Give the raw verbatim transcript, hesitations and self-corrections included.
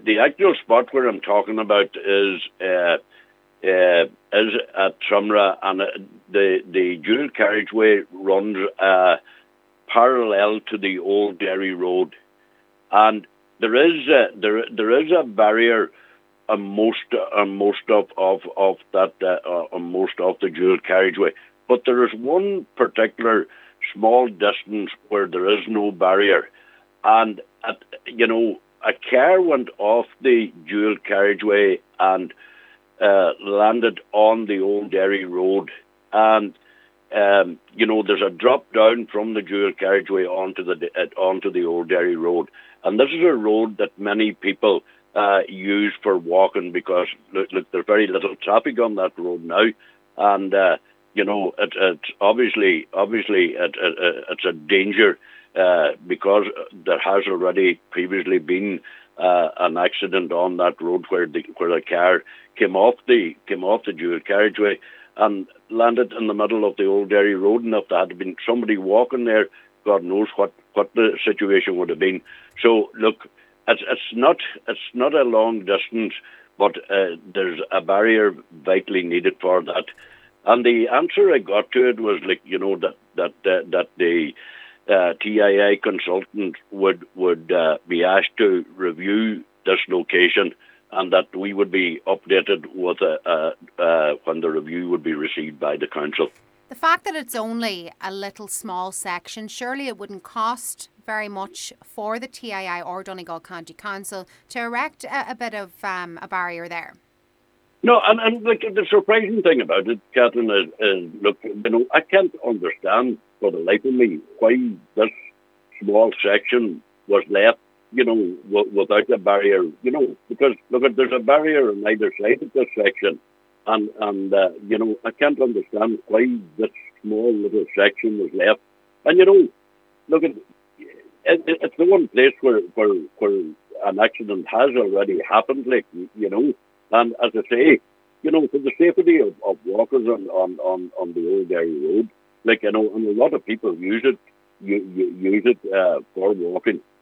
the actual spot where I'm talking about is uh, uh, is at Trumra, and uh, the the dual carriageway runs uh, parallel to the old Derry Road, and there is uh, there there is a barrier on most on most of of of that uh, on most of the dual carriageway, but there is one particular small distance where there is no barrier, and at, you know, a car went off the dual carriageway and uh, landed on the old Derry Road, and um, you know, there's a drop down from the dual carriageway onto the uh, onto the old Derry Road, and this is a road that many people uh, use for walking because look, look, there's very little traffic on that road now, and uh, you know, it, it's obviously obviously it, it, it's a danger uh, because there has already previously been uh, an accident on that road where the where the car came off the came off the dual carriageway and landed in the middle of the old Derry Road, and if there had been somebody walking there, God knows what, what the situation would have been. So look, it's it's not it's not a long distance, but uh, there's a barrier vitally needed for that. And the answer I got to it was like, you know, that that uh, that the uh, T I A consultant would would uh, be asked to review this location, and that we would be updated with a, uh, uh, when the review would be received by the council. The fact that it's only a little small section, surely it wouldn't cost very much for the T I I or Donegal County Council to erect a, a bit of um, a barrier there. No, and, and like, the surprising thing about it, Kathleen, is, is, look, you know, I can't understand for the life of me why this small section was left, you know, w- without a barrier, you know, because, look, there's a barrier on either side of this section. And, and uh, you know, I can't understand why this small little section was left. And, you know, look, it, it, it's the one place where, where, where an accident has already happened, like, you know. And as I say, you know, for the safety of, of walkers on, on, on, on the old Derry Road, like, you know, and a lot of people use it, you, you use it uh, for walking.